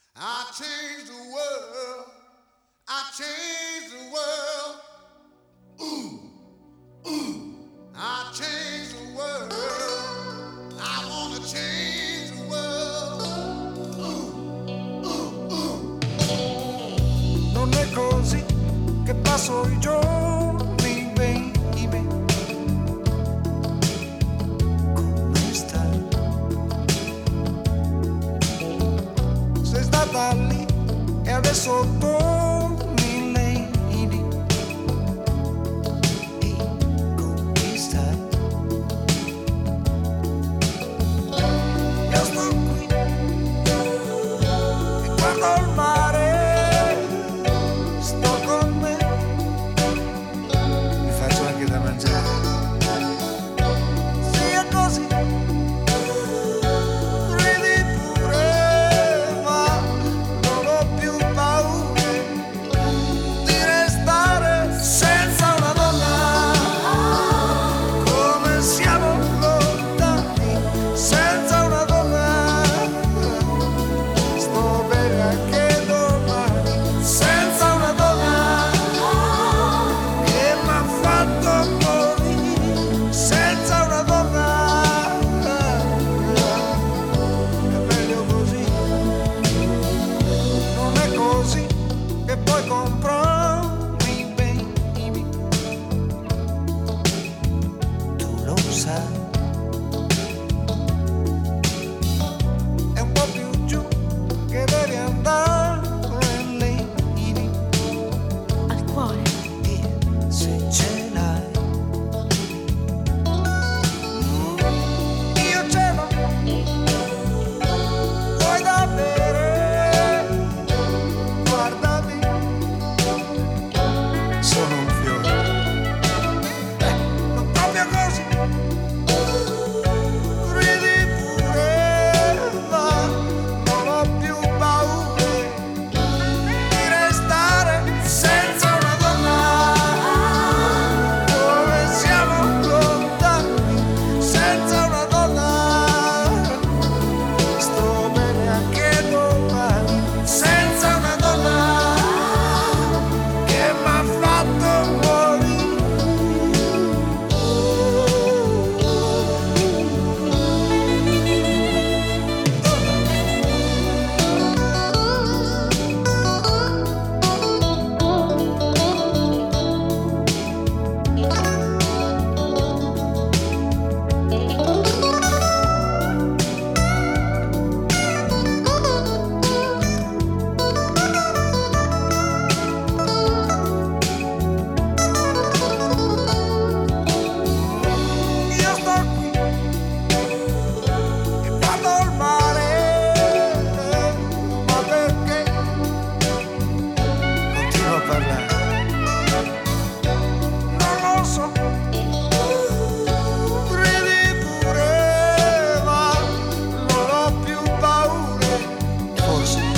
I changed the world. I changed the world. Ooh, ooh. I changed the world. I wanna change the world. Ooh, ooh, ooh. Non è così che passo i giorni, baby. Come stai? Sei stata lì e adesso torni, lady. Ehi, come stai? Io sto qui e guardo il mare. Sto con me, mi faccio anche da mangiare. Sia così, ridi pure, ma non ho più paura di restare senza una donna. Come siamo lontani, senza una donna. Sto bene anche domani, senza una donna che m'ha fatto morire, senza una donna. È meglio così, non è così che poi comprarmi, baby. Tu lo sai, è un po' più giù che devi andare, lady. Al cuore. E se ce l'hai, io ce l'ho. Vuoi da bere? Guardami, sono un fiore. Non proprio così. Ridi pure, ma non ho più paura di restare senza una donna. Come siamo lontani, senza una donna. Sto bene anche domani, senza una donna che m'ha fatto morire. Io sto qui e guardo il mare, ma perché continuo a parlare? Non lo so, ridi pure, ma non ho più paura, forse.